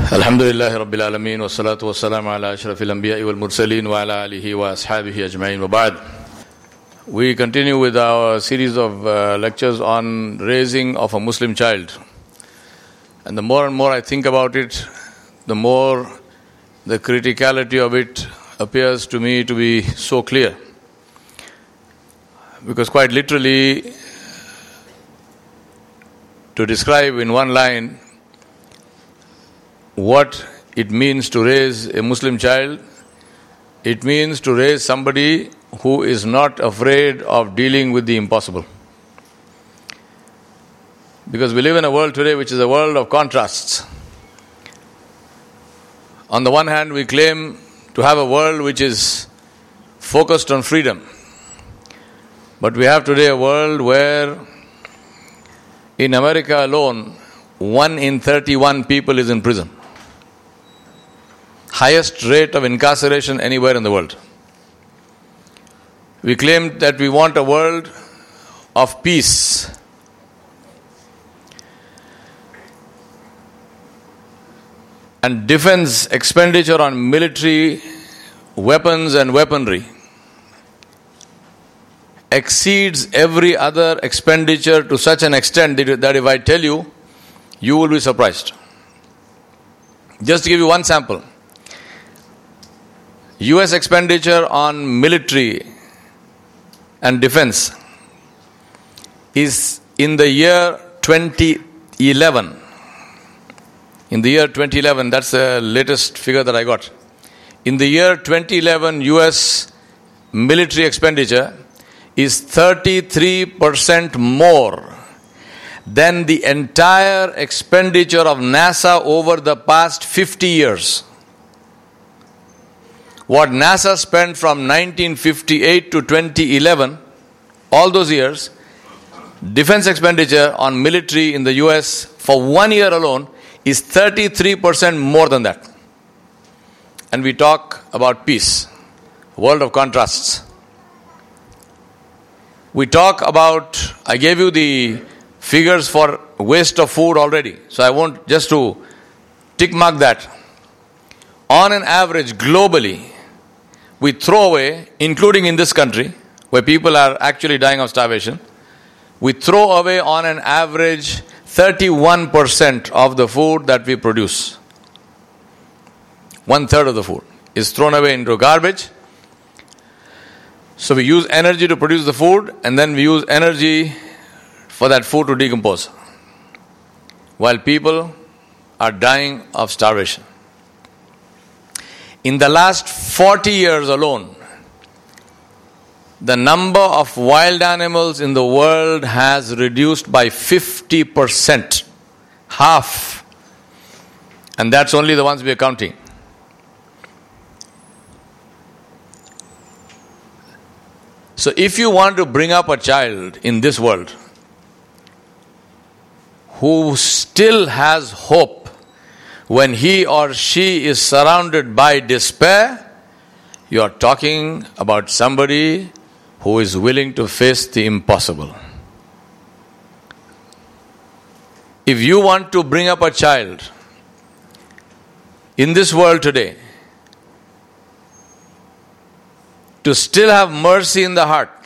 Alhamdulillahi Rabbil Alameen wa salatu wa salamu ala ashrafil anbiya'i wal mursaleen wa ala alihi wa ashabihi ajma'in wa ba'd. We continue with our series of lectures on raising of a Muslim child. And the more and more I think about it, the more the criticality of it appears to me to be so clear. Because quite literally, to describe in one line what it means to raise a Muslim child, it means to raise somebody who is not afraid of dealing with the impossible. Because we live in a world today which is a world of contrasts. On the one hand, we claim to have a world which is focused on freedom. But we have today a world where in America alone, 1 in 31 people is in prison. Highest rate of incarceration anywhere in the world. We claim that we want a world of peace. And defense expenditure on military weapons and weaponry exceeds every other expenditure to such an extent that if I tell you, you will be surprised. Just to give you one sample. US expenditure on military and defense is in the year 2011. In the year 2011, that's the latest figure that I got. In the year 2011, US military expenditure is 33% more than the entire expenditure of NASA over the past 50 years. What NASA spent from 1958 to 2011, all those years, defense expenditure on military in the US for 1 year alone is 33% more than that. And we talk about peace, world of contrasts. We talk about, I gave you the figures for waste of food already, so I won't just to tick mark that. On an average, globally, we throw away, including in this country, where people are actually dying of starvation, we throw away on an average 31% of the food that we produce. 1/3 of the food is thrown away into garbage. So we use energy to produce the food, and then we use energy for that food to decompose, while people are dying of starvation. In the last 40 years alone, the number of wild animals in the world has reduced by 50%. Half. And that's only the ones we are counting. So if you want to bring up a child in this world who still has hope when he or she is surrounded by despair, you are talking about somebody who is willing to face the impossible. If you want to bring up a child in this world today to still have mercy in the heart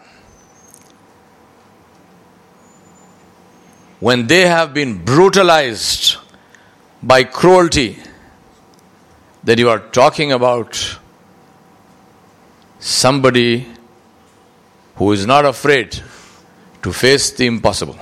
when they have been brutalized by cruelty, that you are talking about somebody who is not afraid to face the impossible.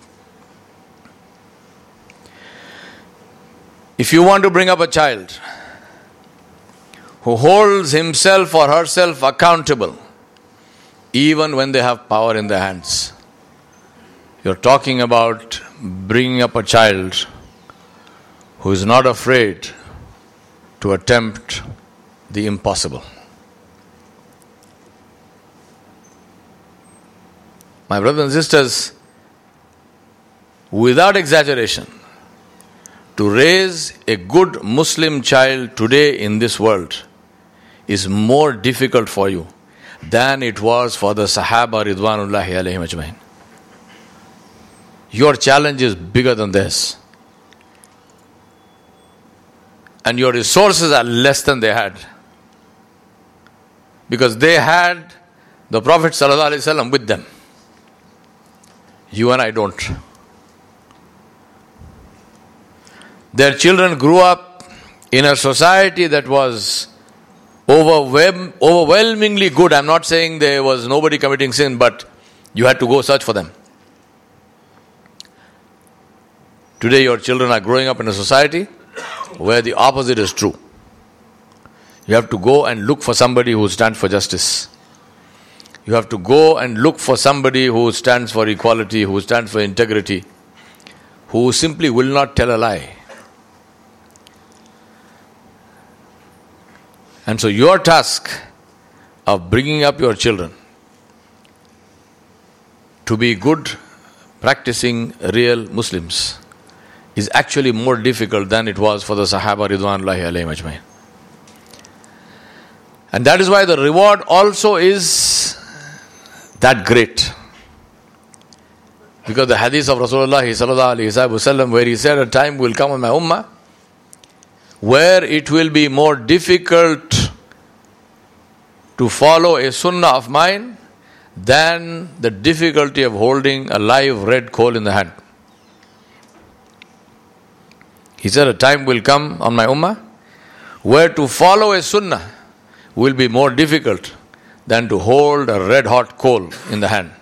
If you want to bring up a child who holds himself or herself accountable even when they have power in their hands, you're talking about bringing up a child who is not afraid to attempt the impossible. My brothers and sisters, without exaggeration, to raise a good Muslim child today in this world is more difficult for you than it was for the Sahaba Ridwanullahi alayhim ajmain. Your challenge is bigger than this. and your resources are less than they had. Because they had the Prophet ﷺ with them. You and I don't. Their children grew up in a society that was overwhelmingly good. I'm not saying there was nobody committing sin, but you had to go search for them. Today your children are growing up in a society where the opposite is true. You have to go and look for somebody who stands for justice. You have to go and look for somebody who stands for equality, who stands for integrity, who simply will not tell a lie. And so your task of bringing up your children to be good, practicing real Muslims is actually more difficult than it was for the Sahaba Ridwanullahi alayhim ajmain. And that is why the reward also is that great. Because the hadith of Rasulullah sallallahu alaihi wasallam, where he said, a time will come on my ummah where it will be more difficult to follow a sunnah of mine than the difficulty of holding a live red coal in the hand. He said, a time will come on my ummah where to follow a sunnah will be more difficult than to hold a red hot coal in the hand.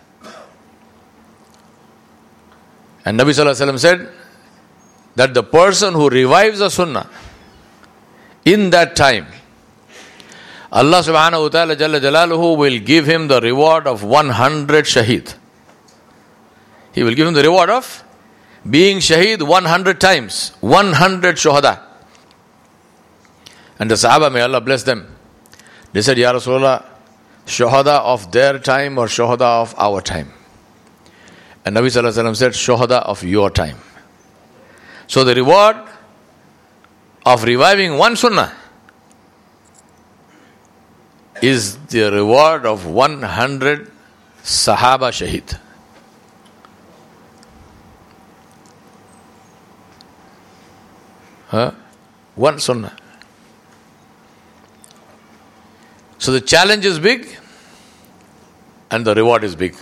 And Nabi Sallallahu Alaihi Wasallam said that the person who revives a sunnah, in that time, Allah subhanahu wa ta'ala jalla jalaluhu will give him the reward of 100 shaheed. He will give him the reward of being shaheed 100 times, 100 shuhada. And the Sahaba, may Allah bless them, they said, Ya Rasulullah, shuhada of their time or shuhada of our time? And Nabi Sallallahu Alaihi Wasallam said, shuhada of your time. So the reward of reviving one sunnah is the reward of 100 Sahaba shaheed. One sunnah. So the challenge is big and the reward is big.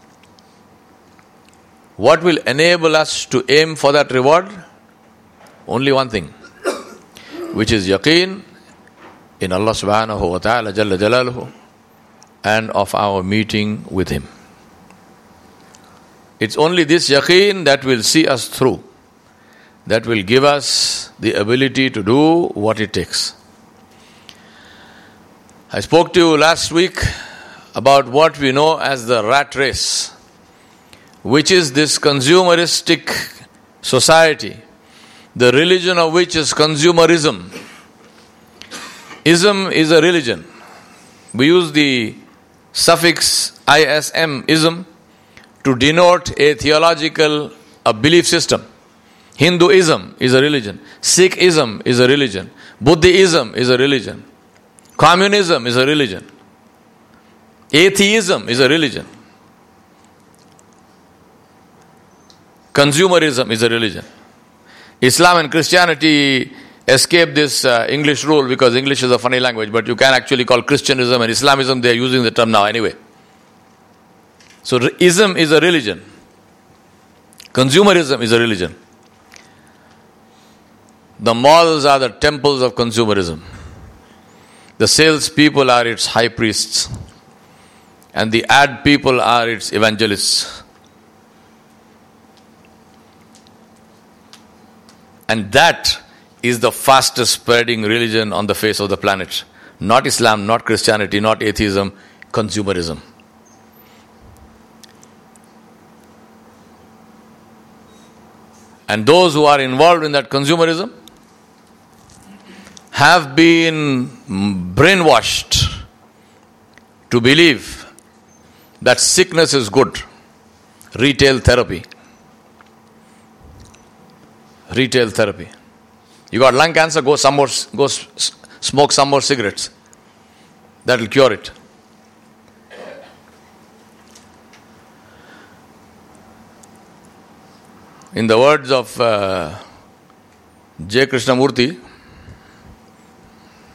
What will enable us to aim for that reward? Only one thing, which is yaqeen in Allah subhanahu wa ta'ala jalla jalaluhu and of our meeting with Him. It's only this yaqeen that will see us through, that will give us the ability to do what it takes. I spoke to you last week about what we know as the rat race, which is this consumeristic society, the religion of which is consumerism. Ism is a religion. We use the suffix ism, ism, to denote a theological, a belief system. Hinduism is a religion. Sikhism is a religion. Buddhism is a religion. Communism is a religion. Atheism is a religion. Consumerism is a religion. Islam and Christianity escape this English rule because English is a funny language, but you can actually call Christianism and Islamism, they are using the term now anyway. So ism is a religion. Consumerism is a religion. The malls are the temples of consumerism. The sales people are its high priests. And the ad people are its evangelists. And that is the fastest spreading religion on the face of the planet. Not Islam, not Christianity, not atheism, consumerism. And those who are involved in that consumerism have been brainwashed to believe that sickness is good. Retail therapy. Retail therapy. You got lung cancer, go smoke some more cigarettes. That will cure it. In the words of J. Krishnamurti,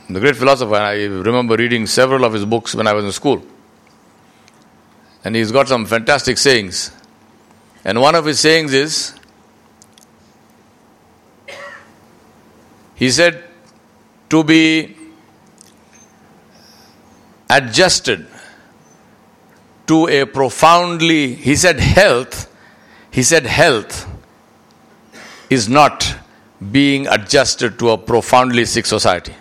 the great philosopher. I remember reading several of his books when I was in school. And he's got some fantastic sayings. And one of his sayings is, he said, to be adjusted to a profoundly, he said health is not being adjusted to a profoundly sick society.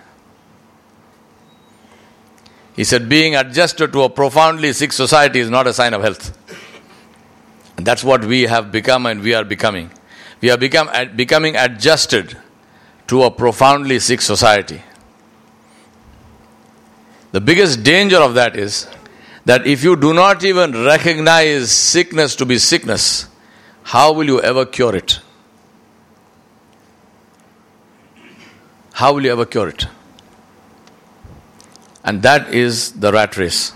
He said being adjusted to a profoundly sick society is not a sign of health. And that's what we have become and we are becoming. We are becoming adjusted to a profoundly sick society. The biggest danger of that is that if you do not even recognize sickness to be sickness, how will you ever cure it? How will you ever cure it? And that is the rat race.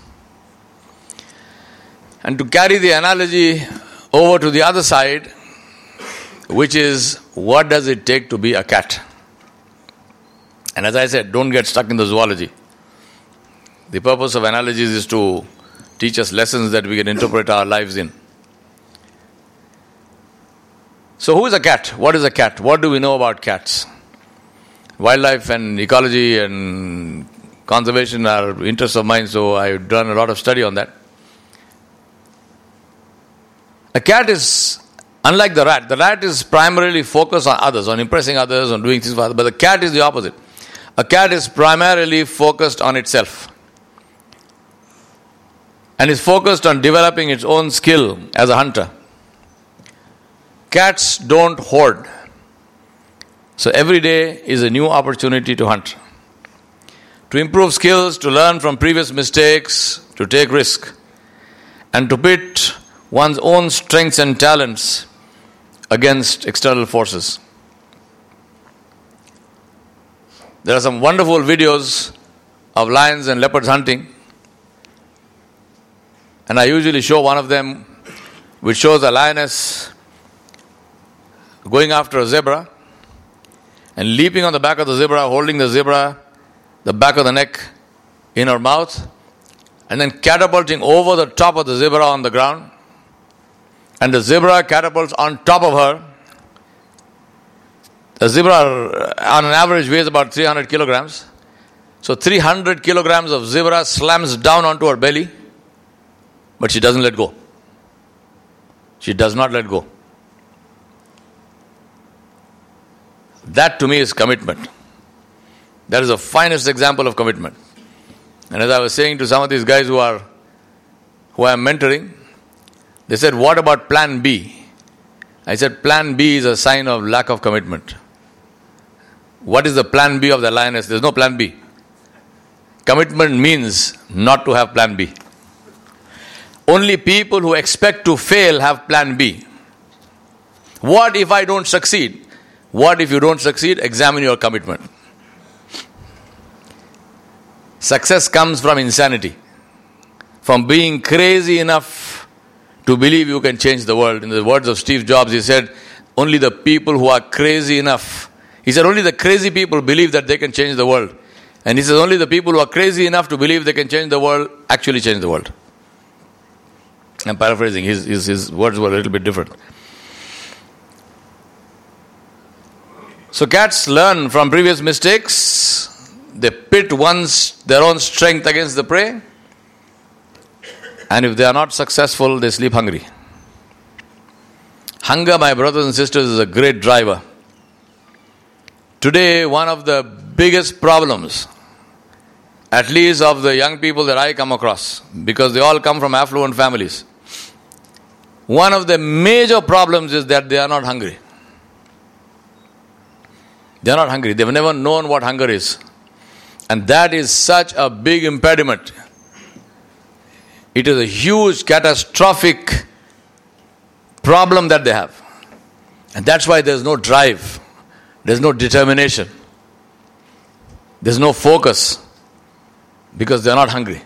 And to carry the analogy over to the other side, which is, what does it take to be a cat? And as I said, don't get stuck in the zoology. The purpose of analogies is to teach us lessons that we can interpret our lives in. So who is a cat? What is a cat? What do we know about cats? Wildlife and ecology and conservation are interests of mine, so I've done a lot of study on that. A cat is unlike the rat. The rat is primarily focused on others, on impressing others, on doing things for others. But the cat is the opposite. A cat is primarily focused on itself and is focused on developing its own skill as a hunter. Cats don't hoard. So every day is a new opportunity to hunt, to improve skills, to learn from previous mistakes, to take risk, and to pit one's own strengths and talents against external forces. There are some wonderful videos of lions and leopards hunting, and I usually show one of them which shows a lioness going after a zebra and leaping on the back of the zebra, holding the zebra, the back of the neck in her mouth, and then catapulting over the top of the zebra on the ground. And the zebra catapults on top of her. The zebra on an average weighs about 300 kilograms. So 300 kilograms of zebra slams down onto her belly, but she doesn't let go. She does not let go. That to me is commitment. That is the finest example of commitment. And as I was saying to some of these guys who I am mentoring, they said, what about plan B? I said, plan B is a sign of lack of commitment. What is the plan B of the lioness? There's no plan B. Commitment means not to have plan B. Only people who expect to fail have plan B. What if I don't succeed? What if you don't succeed? Examine your commitment. Success comes from insanity, from being crazy enough to believe you can change the world. In the words of Steve Jobs, he said, only the people who are crazy enough. He said, only the crazy people believe that they can change the world. And he says, only the people who are crazy enough to believe they can change the world actually change the world. I'm paraphrasing. His words were a little bit different. So cats learn from previous mistakes. They pit their own strength against the prey. And if they are not successful, they sleep hungry. Hunger, my brothers and sisters, is a great driver. Today, one of the biggest problems, at least of the young people that I come across, because they all come from affluent families, one of the major problems is that they are not hungry. They are not hungry. They've never known what hunger is. And that is such a big impediment. It is a huge, catastrophic problem that they have. And that's why there's no drive. There's no determination. There's no focus. Because they're not hungry.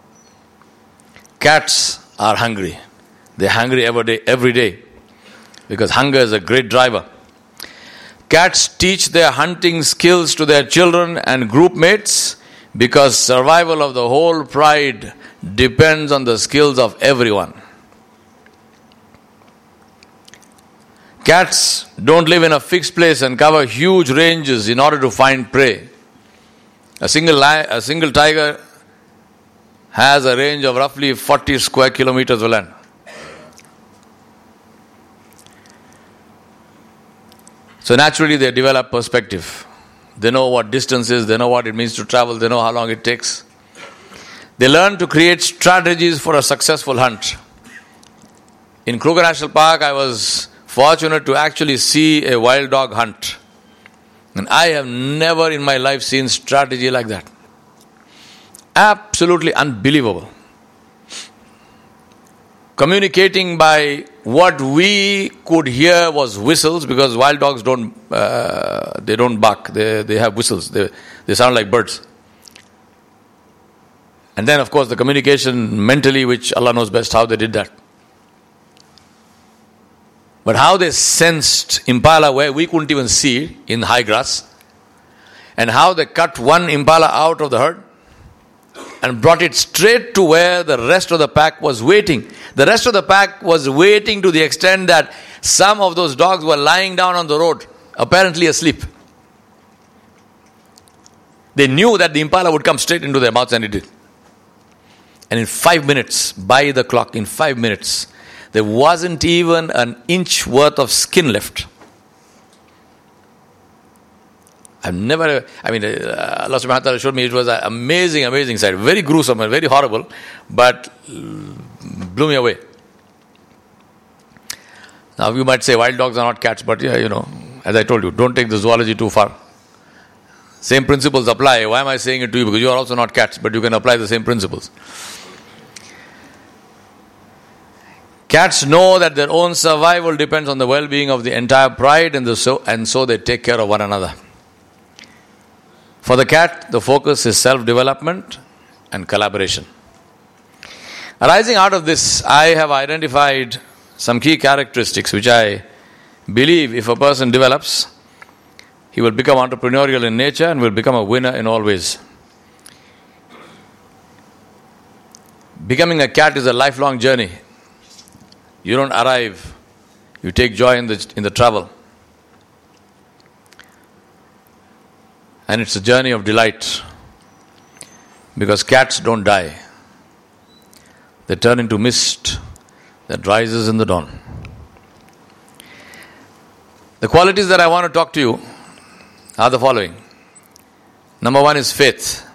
Cats are hungry. They're hungry every day. Because hunger is a great driver. Cats teach their hunting skills to their children and group mates because survival of the whole pride depends on the skills of everyone. Cats don't live in a fixed place and cover huge ranges in order to find prey. A single tiger has a range of roughly 40 square kilometers of land. So naturally they develop perspective. They know what distance is, they know what it means to travel, they know how long it takes. They learn to create strategies for a successful hunt. In Kruger National Park, I was fortunate to actually see a wild dog hunt. And I have never in my life seen strategy like that. Absolutely unbelievable. Communicating by what we could hear was whistles, because wild dogs don't bark. They have whistles. They sound like birds. And then of course the communication mentally, which Allah knows best how they did that. But how they sensed impala where we couldn't even see in high grass, and how they cut one impala out of the herd and brought it straight to where the rest of the pack was waiting. The rest of the pack was waiting to the extent that some of those dogs were lying down on the road, apparently asleep. They knew that the impala would come straight into their mouths, and it did. And in 5 minutes, by the clock, in 5 minutes, there wasn't even an inch worth of skin left. Allah subhanahu wa ta'ala showed me, it was an amazing sight. Very gruesome and very horrible, but blew me away. Now you might say wild dogs are not cats, but as I told you, don't take the zoology too far. Same principles apply. Why am I saying it to you? Because you are also not cats, but you can apply the same principles. Cats know that their own survival depends on the well-being of the entire pride, and so they take care of one another. For the cat, the focus is self-development and collaboration. Arising out of this, I have identified some key characteristics which I believe if a person develops, he will become entrepreneurial in nature and will become a winner in all ways. Becoming a cat is a lifelong journey. You don't arrive, you take joy in the travel. And it's a journey of delight, because cats don't die. They turn into mist that rises in the dawn. The qualities that I want to talk to you are the following. Number 1 is faith.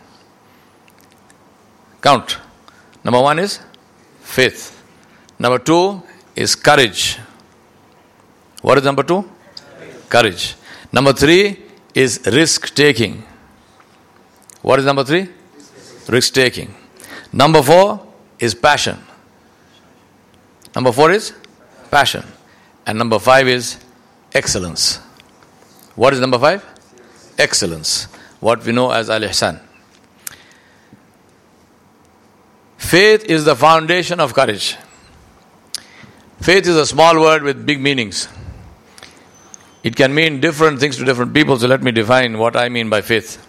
Count. Number 1 is faith. Number 2 is courage. What is number 2? Courage. Number 3 is risk-taking. What is number 3? Risk-taking. Number 4 is passion. Number 4 is passion. And number 5 is excellence. What is number 5? Excellence. What we know as Al-Ihsan. Faith is the foundation of courage. Faith is a small word with big meanings. It can mean different things to different people, so let me define what I mean by faith.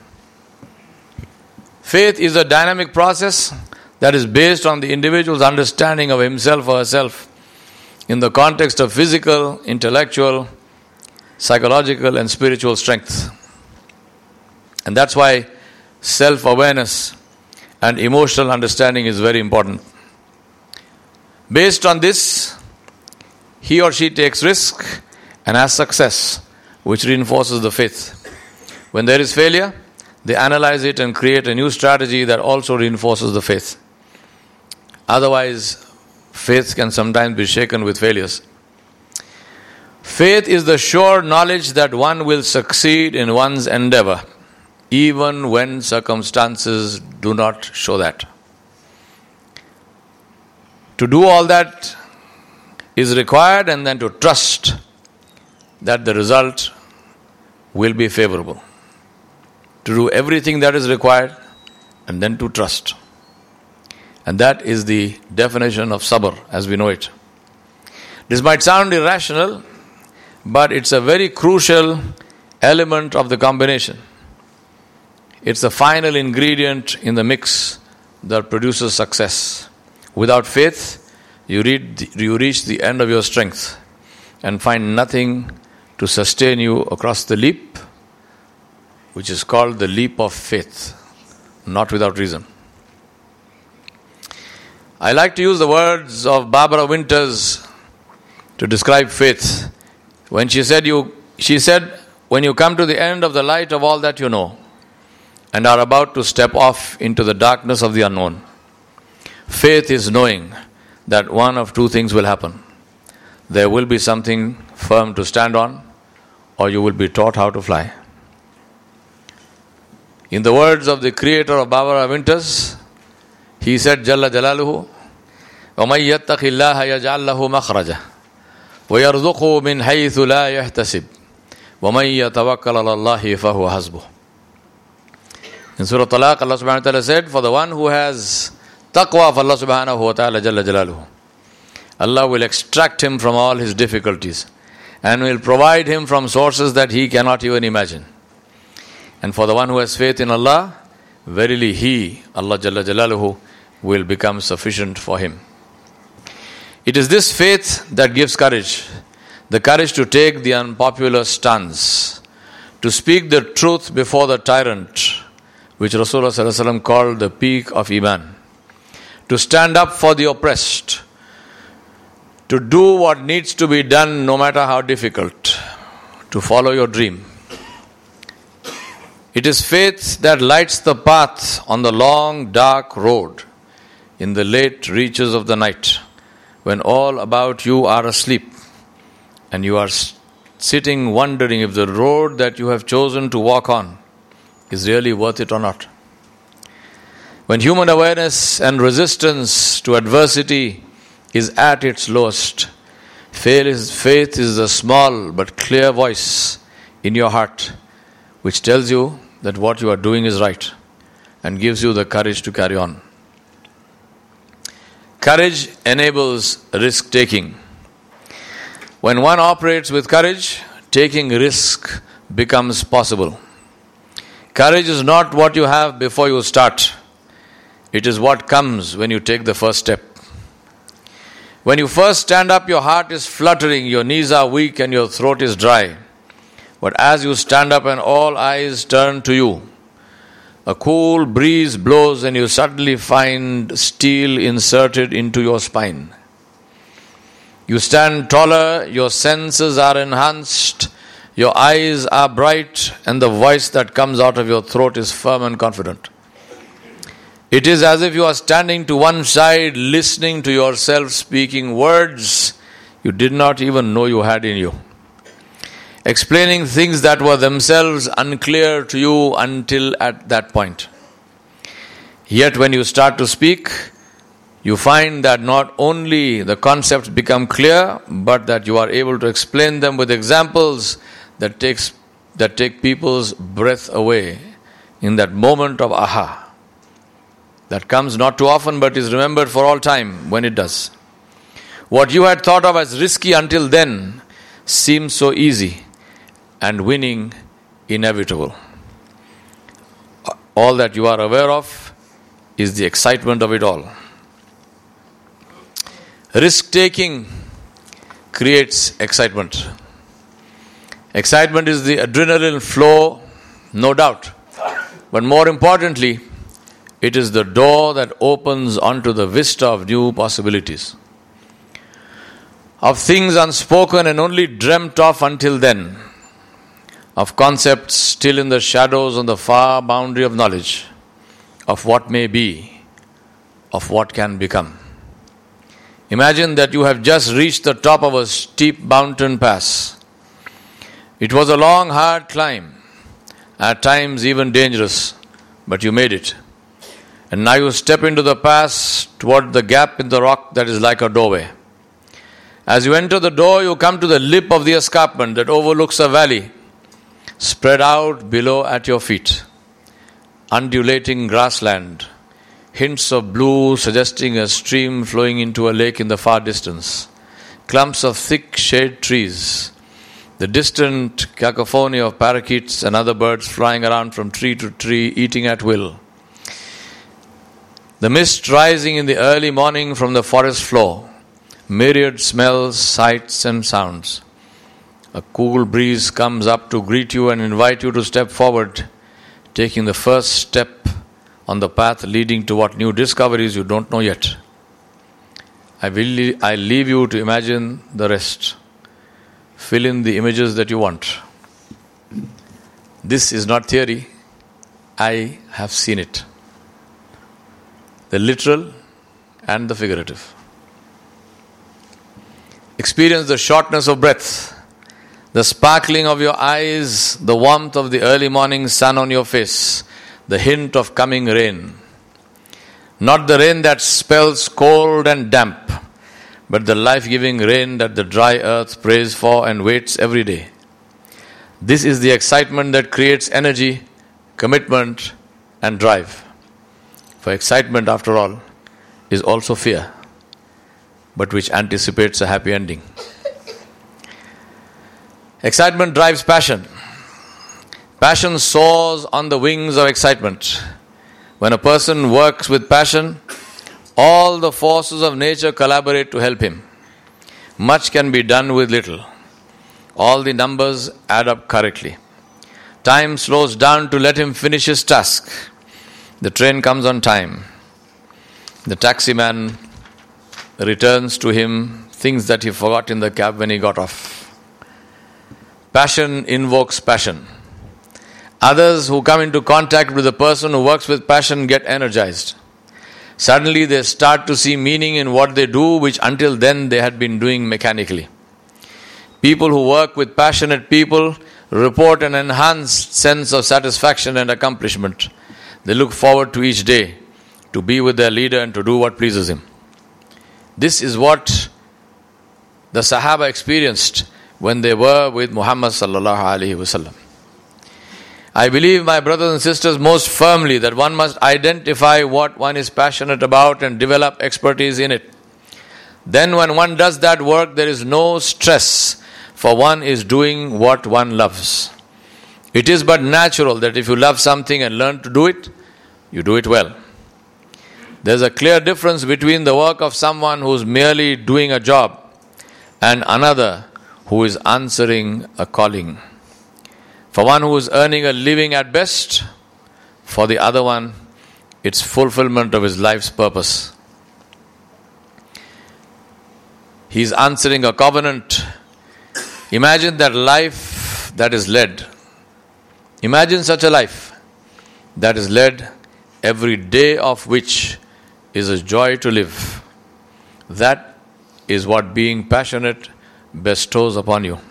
Faith is a dynamic process that is based on the individual's understanding of himself or herself in the context of physical, intellectual, psychological and spiritual strength. And that's why self-awareness and emotional understanding is very important. Based on this, he or she takes risk and has success, which reinforces the faith. When there is failure, they analyze it and create a new strategy that also reinforces the faith. Otherwise, faith can sometimes be shaken with failures. Faith is the sure knowledge that one will succeed in one's endeavor, even when circumstances do not show that. To do all that is required, and then to trust that the result will be favorable. To do everything that is required, and then to trust. And that is the definition of sabr as we know it. This might sound irrational, but it's a very crucial element of the combination. It's the final ingredient in the mix that produces success. Without faith, you reach the end of your strength and find nothing to sustain you across the leap, which is called the leap of faith, not without reason. I like to use the words of Barbara Winters to describe faith. When she said, when you come to the end of the light of all that you know and are about to step off into the darkness of the unknown, faith is knowing that one of two things will happen. There will be something firm to stand on, or you will be taught how to fly. In the words of the creator of Barbara Winters, he said, Jalla Jalaluhu, وَمَنْ يَتَّقِ اللَّهَ يَجْعَلْ لَهُ مَخْرَجًا وَيَرْزُقْهُ مِنْ حَيْثُ لَا يَحْتَسِبُ وَمَنْ يَتَوَكَّلَ عَلَى اللَّهِ فَهُوَ حَسْبُهُ. In Surah Talaq, Allah subhanahu wa ta'ala said, for the one who has taqwa of Allah subhanahu wa ta'ala Jalla Jalaluhu, Allah will extract him from all his difficulties and will provide him from sources that he cannot even imagine. And for the one who has faith in Allah, verily He, Allah Jalla Jalaluhu, will become sufficient for him. It is this faith that gives courage. The courage to take the unpopular stance, to speak the truth before the tyrant, which Rasulullah Sallallahu Alaihi Wasallam called the peak of Iman. To stand up for the oppressed, to do what needs to be done no matter how difficult, to follow your dream. It is faith that lights the path on the long dark road in the late reaches of the night, when all about you are asleep and you are sitting wondering if the road that you have chosen to walk on is really worth it or not. When human awareness and resistance to adversity is at its lowest, faith is the small but clear voice in your heart which tells you that what you are doing is right and gives you the courage to carry on. Courage enables risk-taking. When one operates with courage, taking risk becomes possible. Courage is not what you have before you start. It is what comes when you take the first step. When you first stand up, your heart is fluttering, your knees are weak and your throat is dry. But as you stand up and all eyes turn to you, a cool breeze blows and you suddenly find steel inserted into your spine. You stand taller, your senses are enhanced, your eyes are bright, and the voice that comes out of your throat is firm and confident. It is as if you are standing to one side, listening to yourself speaking words you did not even know you had in you, explaining things that were themselves unclear to you until at that point. Yet when you start to speak, you find that not only the concepts become clear, but that you are able to explain them with examples that take people's breath away in that moment of aha. That comes not too often but is remembered for all time when it does. What you had thought of as risky until then seems so easy, and winning inevitable. All that you are aware of is the excitement of it all. Risk-taking creates excitement. Excitement is the adrenaline flow, no doubt. But more importantly, it is the door that opens onto the vista of new possibilities, of things unspoken and only dreamt of until then, of concepts still in the shadows on the far boundary of knowledge, of what may be, of what can become. Imagine that you have just reached the top of a steep mountain pass. It was a long, hard climb, at times even dangerous, but you made it. And now you step into the pass toward the gap in the rock that is like a doorway. As you enter the door, you come to the lip of the escarpment that overlooks a valley spread out below at your feet. Undulating grassland, hints of blue suggesting a stream flowing into a lake in the far distance, clumps of thick shade trees, the distant cacophony of parakeets and other birds flying around from tree to tree, eating at will. The mist rising in the early morning from the forest floor, myriad smells, sights and sounds. A cool breeze comes up to greet you and invite you to step forward, taking the first step on the path leading to what new discoveries you don't know yet. I leave you to imagine the rest. Fill in the images that you want. This is not theory. I have seen it. The literal and the figurative. Experience the shortness of breath, the sparkling of your eyes, the warmth of the early morning sun on your face, the hint of coming rain. Not the rain that spells cold and damp, but the life-giving rain that the dry earth prays for and waits every day. This is the excitement that creates energy, commitment, and drive. For excitement, after all, is also fear, but which anticipates a happy ending. Excitement drives passion. Passion soars on the wings of excitement. When a person works with passion, all the forces of nature collaborate to help him. Much can be done with little. All the numbers add up correctly. Time slows down to let him finish his task. The train comes on time. The taximan returns to him things that he forgot in the cab when he got off. Passion invokes passion. Others who come into contact with the person who works with passion get energized. Suddenly they start to see meaning in what they do, which until then they had been doing mechanically. People who work with passionate people report an enhanced sense of satisfaction and accomplishment. They look forward to each day, to be with their leader and to do what pleases him. This is what the Sahaba experienced when they were with Muhammad sallallahu alaihi wasallam. I believe, my brothers and sisters, most firmly that one must identify what one is passionate about and develop expertise in it. Then when one does that work, there is no stress, for one is doing what one loves. It is but natural that if you love something and learn to do it, you do it well. There is a clear difference between the work of someone who is merely doing a job and another who is answering a calling. For one who is earning a living at best, for the other one, it's fulfillment of his life's purpose. He's answering a covenant. Imagine that life that is led. Imagine such a life that is led, every day of which is a joy to live. That is what being passionate bestows upon you.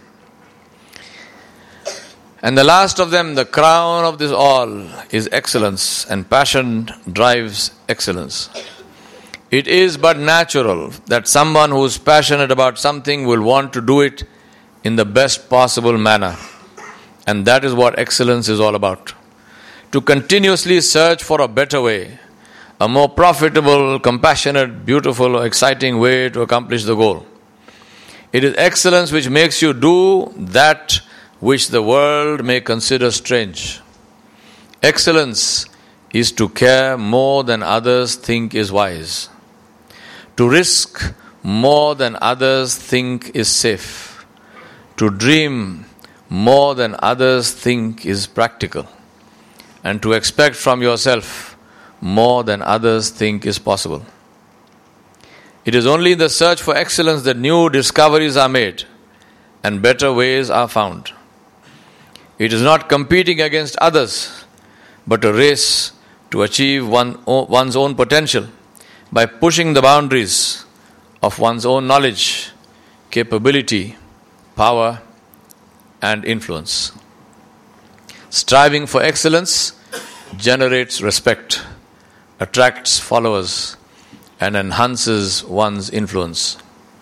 And the last of them, the crown of this all, is excellence, and passion drives excellence. It is but natural that someone who is passionate about something will want to do it in the best possible manner. And that is what excellence is all about. To continuously search for a better way, a more profitable, compassionate, beautiful, or exciting way to accomplish the goal. It is excellence which makes you do that which the world may consider strange. Excellence is to care more than others think is wise, to risk more than others think is safe, to dream more than others think is practical, and to expect from yourself more than others think is possible. It is only in the search for excellence that new discoveries are made and better ways are found. It is not competing against others, but a race to achieve one's own potential by pushing the boundaries of one's own knowledge, capability, power, and influence. Striving for excellence generates respect, attracts followers, and enhances one's influence.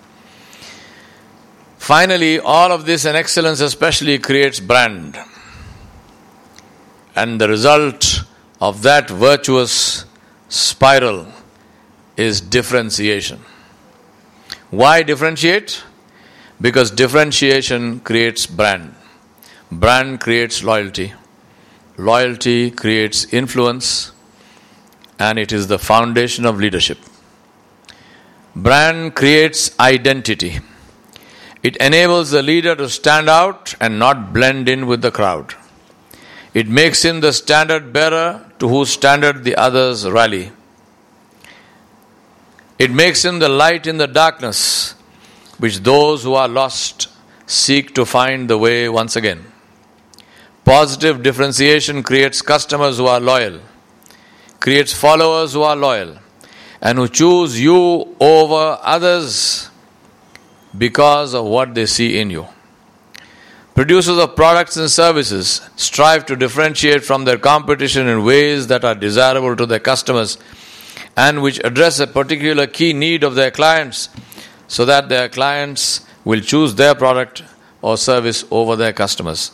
Finally, all of this and excellence especially creates brand. And the result of that virtuous spiral is differentiation. Why differentiate? Because differentiation creates brand. Brand creates loyalty. Loyalty creates influence, and it is the foundation of leadership. Brand creates identity. It enables the leader to stand out and not blend in with the crowd. It makes him the standard bearer to whose standard the others rally. It makes him the light in the darkness, which those who are lost seek to find the way once again. Positive differentiation creates customers who are loyal, creates followers who are loyal, and who choose you over others because of what they see in you. Producers of products and services strive to differentiate from their competition in ways that are desirable to their customers and which address a particular key need of their clients, so that their clients will choose their product or service over their customers,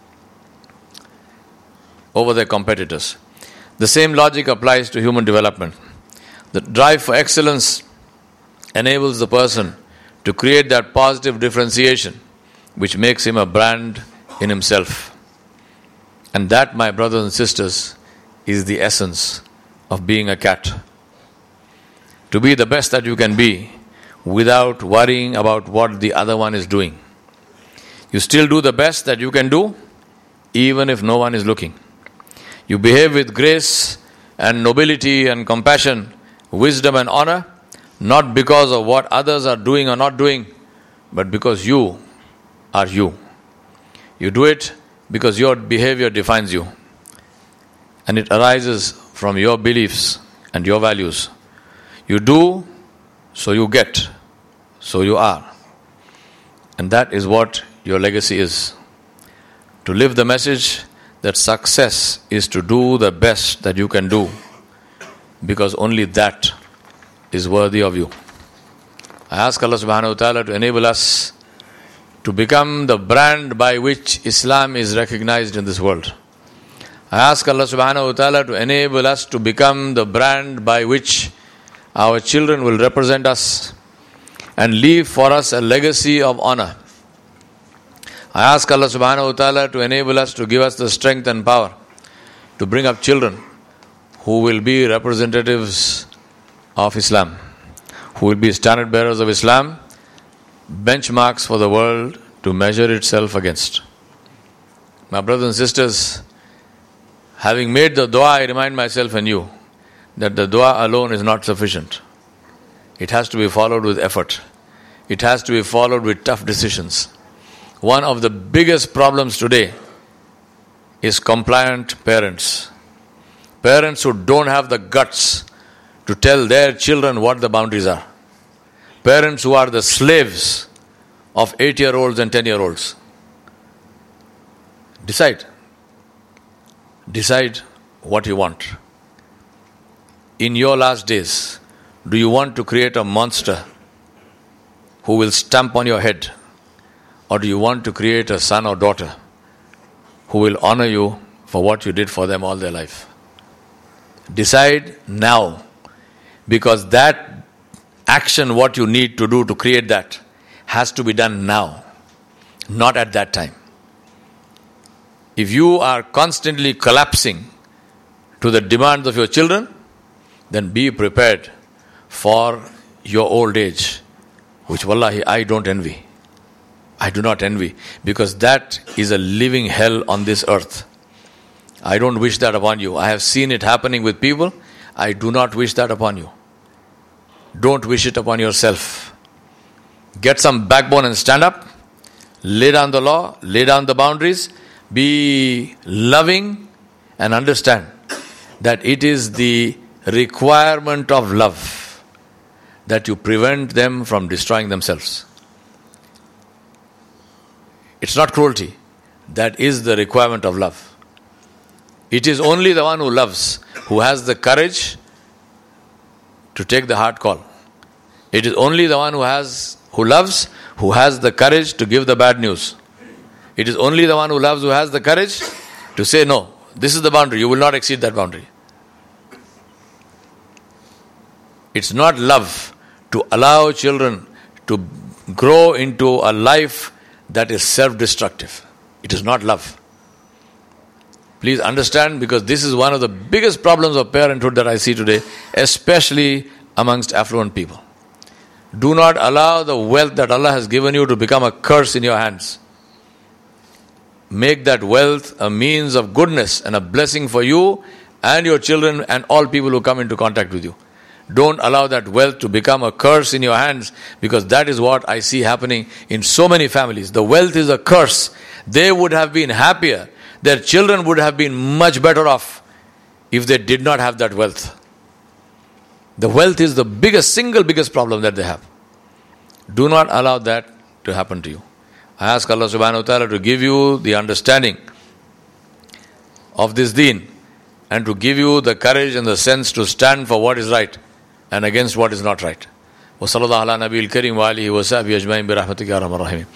over their competitors. The same logic applies to human development. The drive for excellence enables the person to create that positive differentiation which makes him a brand in himself. And that, my brothers and sisters, is the essence of being a cat. To be the best that you can be without worrying about what the other one is doing. You still do the best that you can do even if no one is looking. You behave with grace and nobility and compassion, wisdom and honor, not because of what others are doing or not doing, but because you are you. You do it because your behavior defines you, and it arises from your beliefs and your values. You do, so you get, so you are. And that is what your legacy is. To live the message that success is to do the best that you can do, because only that is worthy of you. I ask Allah subhanahu wa ta'ala to enable us to become the brand by which Islam is recognized in this world. I ask Allah subhanahu wa ta'ala to enable us to become the brand by which our children will represent us and leave for us a legacy of honor. I ask Allah subhanahu wa ta'ala to enable us to give us the strength and power to bring up children who will be representatives of Islam, who will be standard bearers of Islam, benchmarks for the world to measure itself against. My brothers and sisters, having made the dua, I remind myself and you that the dua alone is not sufficient. It has to be followed with effort. It has to be followed with tough decisions. One of the biggest problems today is compliant parents. Parents who don't have the guts to tell their children what the boundaries are. Parents who are the slaves of 8-year-olds and 10-year-olds. Decide. Decide what you want. In your last days, do you want to create a monster who will stamp on your head? Or do you want to create a son or daughter who will honor you for what you did for them all their life? Decide now, because that action, what you need to do to create that, has to be done now, not at that time. If you are constantly collapsing to the demands of your children, then be prepared for your old age, which wallahi I don't envy. I do not envy, because that is a living hell on this earth. I don't wish that upon you. I have seen it happening with people. I do not wish that upon you. Don't wish it upon yourself. Get some backbone and stand up. Lay down the law, lay down the boundaries. Be loving and understand that it is the requirement of love that you prevent them from destroying themselves. It's not cruelty. That is the requirement of love. It is only the one who loves who has the courage to take the hard call. It is only the one who loves who has the courage to give the bad news. It is only the one who loves who has the courage to say, no, this is the boundary, you will not exceed that boundary. It's not love to allow children to grow into a life that is self-destructive. It is not love. Please understand, because this is one of the biggest problems of parenthood that I see today, especially amongst affluent people. Do not allow the wealth that Allah has given you to become a curse in your hands. Make that wealth a means of goodness and a blessing for you and your children and all people who come into contact with you. Don't allow that wealth to become a curse in your hands, because that is what I see happening in so many families. The wealth is a curse. They would have been happier. Their children would have been much better off if they did not have that wealth. The wealth is the single biggest problem that they have. Do not allow that to happen to you. I ask Allah subhanahu wa ta'ala to give you the understanding of this deen and to give you the courage and the sense to stand for what is right and against what is not right. Wa sallallahu ala nabiyil kareem wa alihi wa sahbihi ajma'in bi rahmatika ya arhamar rahimin.